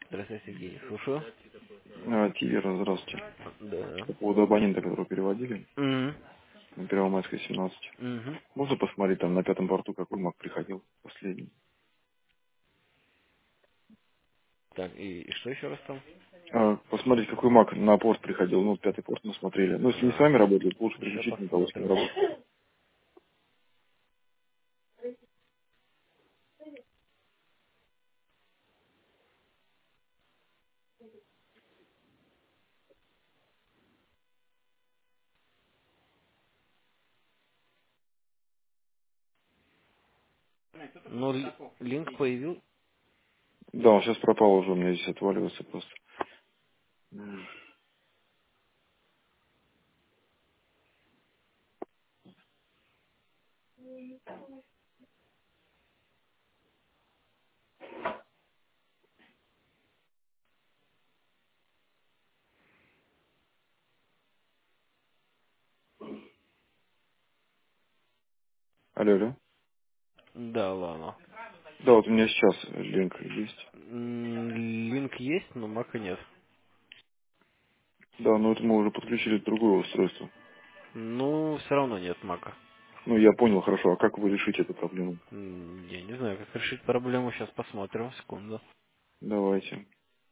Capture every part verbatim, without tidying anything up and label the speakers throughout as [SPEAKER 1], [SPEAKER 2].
[SPEAKER 1] Здравствуйте, Сергей. Слушаю.
[SPEAKER 2] А, Тивер, здравствуйте.
[SPEAKER 1] Да.
[SPEAKER 2] По поводу абонента, которого переводили,
[SPEAKER 1] Угу.
[SPEAKER 2] на Первомайской, семнадцать.
[SPEAKER 1] Угу.
[SPEAKER 2] Можно посмотреть там на пятом борту, какой маг приходил последний?
[SPEAKER 1] Так, и, и что еще раз там?
[SPEAKER 2] А, посмотреть, какой маг на порт приходил. Ну, пятый порт мы смотрели. Ну, если не с вами работает, лучше
[SPEAKER 1] Сейчас
[SPEAKER 2] переключить на того, с кем
[SPEAKER 1] посмотрим.
[SPEAKER 2] работает.
[SPEAKER 1] Ну, ли- линк появился.
[SPEAKER 2] Да, он сейчас пропал уже, у меня здесь отваливается просто. Алло, алло.
[SPEAKER 1] Да, ладно.
[SPEAKER 2] Да, вот у меня сейчас линк есть.
[SPEAKER 1] М, Линк есть, но мака нет.
[SPEAKER 2] Да, но это мы уже подключили другое устройство.
[SPEAKER 1] Ну, все равно нет мака.
[SPEAKER 2] Ну, я понял, хорошо. А как вы решите эту проблему?
[SPEAKER 1] М, Я не знаю, как решить проблему. Сейчас посмотрим. Секунду.
[SPEAKER 2] Давайте.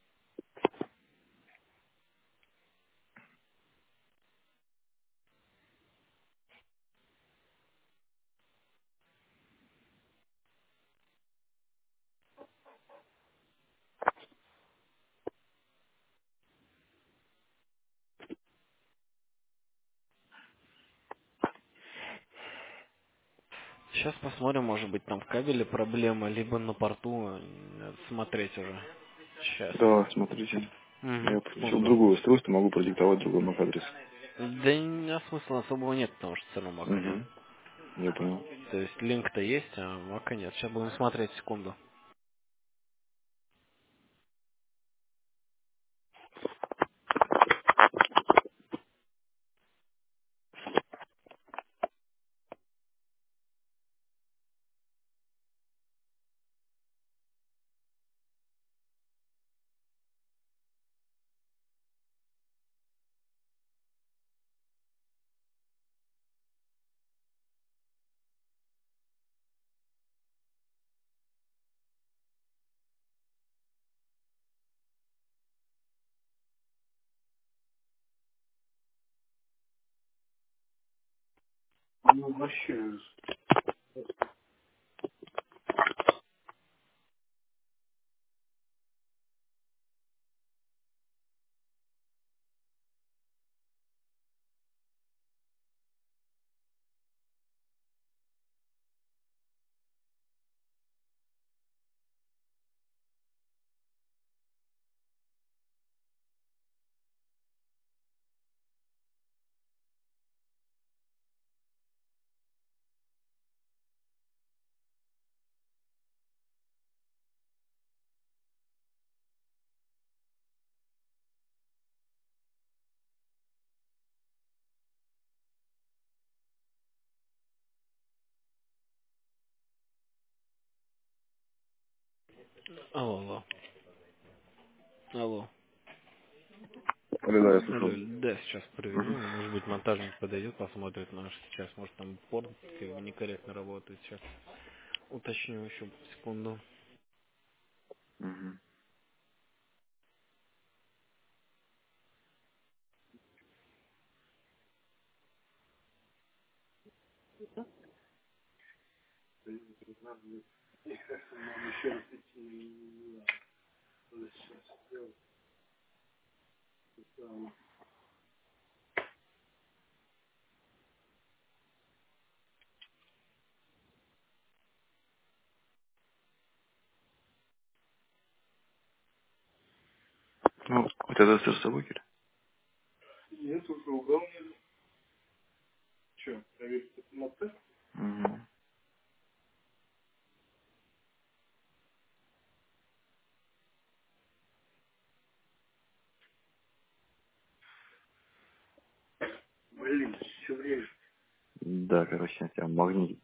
[SPEAKER 1] Сейчас посмотрим, может быть, там в кабеле проблема, либо на порту. Надо смотреть уже. Сейчас.
[SPEAKER 2] Да, смотрите.
[SPEAKER 1] Угу,
[SPEAKER 2] Я подключил
[SPEAKER 1] секунду.
[SPEAKER 2] другое устройство, могу продиктовать другой мак адрес.
[SPEAKER 1] Да и а смысла особого нет, потому что все равно мака нет.
[SPEAKER 2] Угу. Я понял.
[SPEAKER 1] То есть линк-то есть, а мака нет. Сейчас будем смотреть, секунду.
[SPEAKER 2] Ну, вообще.
[SPEAKER 1] Алло, алло. Алло.
[SPEAKER 2] Алло, да, я
[SPEAKER 1] Алло,
[SPEAKER 2] слушал.
[SPEAKER 1] да, сейчас
[SPEAKER 2] Мгм.
[SPEAKER 1] проверю. Может быть, монтажник подойдет, посмотрит наш сейчас. Может, там порт некорректно работает. Сейчас уточню еще секунду.
[SPEAKER 2] Мгм. Ну, вот это все с собой, Кирилл? Нет, уже угол. Че, проверить на тест? Мгм. Блин, все время. Да, короче, я тебя магнит.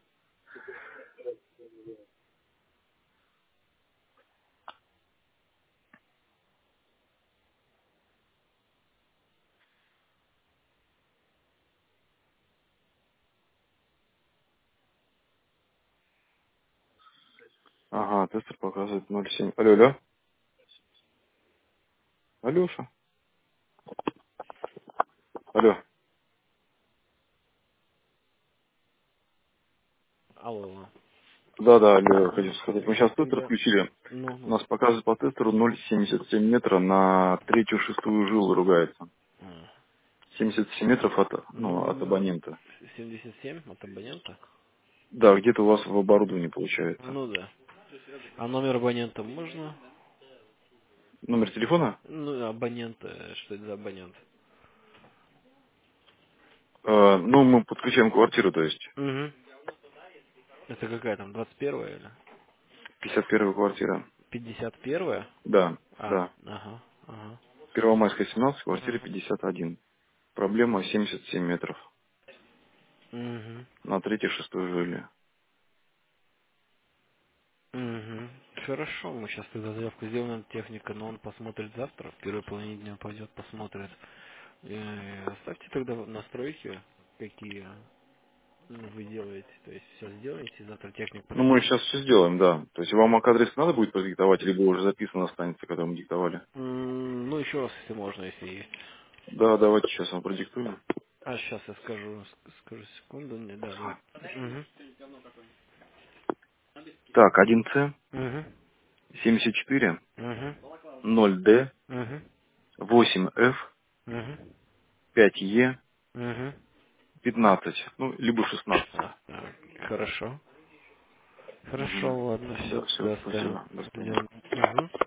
[SPEAKER 2] Ага, тестер показывает ноль семь. Алло, алло. Алёша. Алло.
[SPEAKER 1] Алло, алло.
[SPEAKER 2] Да, да, алло, хочу сказать. Мы сейчас тестер
[SPEAKER 1] Да.
[SPEAKER 2] включили.
[SPEAKER 1] Ну,
[SPEAKER 2] У
[SPEAKER 1] ну.
[SPEAKER 2] нас показывает по тестеру ноль семьдесят семь метра на третью шестую жилу ругается.
[SPEAKER 1] А.
[SPEAKER 2] семьдесят семь метров от, ну, от
[SPEAKER 1] Ну,
[SPEAKER 2] абонента.
[SPEAKER 1] семьдесят семь от абонента?
[SPEAKER 2] Да, где-то у вас в оборудовании получается.
[SPEAKER 1] Ну да. А номер абонента можно?
[SPEAKER 2] Номер телефона?
[SPEAKER 1] Ну, абонент, э, что это за абонент?
[SPEAKER 2] Э, ну, мы подключаем квартиру, то есть.
[SPEAKER 1] Угу. Это какая там, двадцать первая или?
[SPEAKER 2] пятьдесят первая квартира.
[SPEAKER 1] пятьдесят первая?
[SPEAKER 2] Да,
[SPEAKER 1] А,
[SPEAKER 2] да.
[SPEAKER 1] ага, ага,
[SPEAKER 2] Первомайская, семнадцать, квартира
[SPEAKER 1] ага.
[SPEAKER 2] пятьдесят один. Проблема семьдесят семь метров.
[SPEAKER 1] Угу.
[SPEAKER 2] На третьей шестой жили.
[SPEAKER 1] Угу. Хорошо, мы сейчас тогда заявку сделаем на техника, но он посмотрит завтра, в первой половине дня пойдет, посмотрит. Э, Оставьте тогда настройки, какие ну, вы делаете, то есть все сделаете, завтра техник
[SPEAKER 2] Ну, мы
[SPEAKER 1] придет.
[SPEAKER 2] сейчас все сделаем, да. То есть вам ак-адрес надо будет продиктовать, либо уже записано останется, когда мы диктовали?
[SPEAKER 1] М, Ну, еще раз, если можно, если есть.
[SPEAKER 2] Да, давайте сейчас вам продиктуем.
[SPEAKER 1] А сейчас я скажу, ск- скажу секунду, мне, да, вот. Угу.
[SPEAKER 2] Так, один С,
[SPEAKER 1] Угу.
[SPEAKER 2] семьдесят четыре,
[SPEAKER 1] Угу.
[SPEAKER 2] ноль Д,
[SPEAKER 1] Угу.
[SPEAKER 2] восемь Ф,
[SPEAKER 1] Угу.
[SPEAKER 2] пять Е,
[SPEAKER 1] Угу.
[SPEAKER 2] пятнадцать, ну, либо шестнадцать.
[SPEAKER 1] Так, хорошо.
[SPEAKER 2] Угу.
[SPEAKER 1] Хорошо, ладно, все,
[SPEAKER 2] Да, все,
[SPEAKER 1] тогда оставим.
[SPEAKER 2] спасибо. До свидания.
[SPEAKER 1] Сделаем. Угу.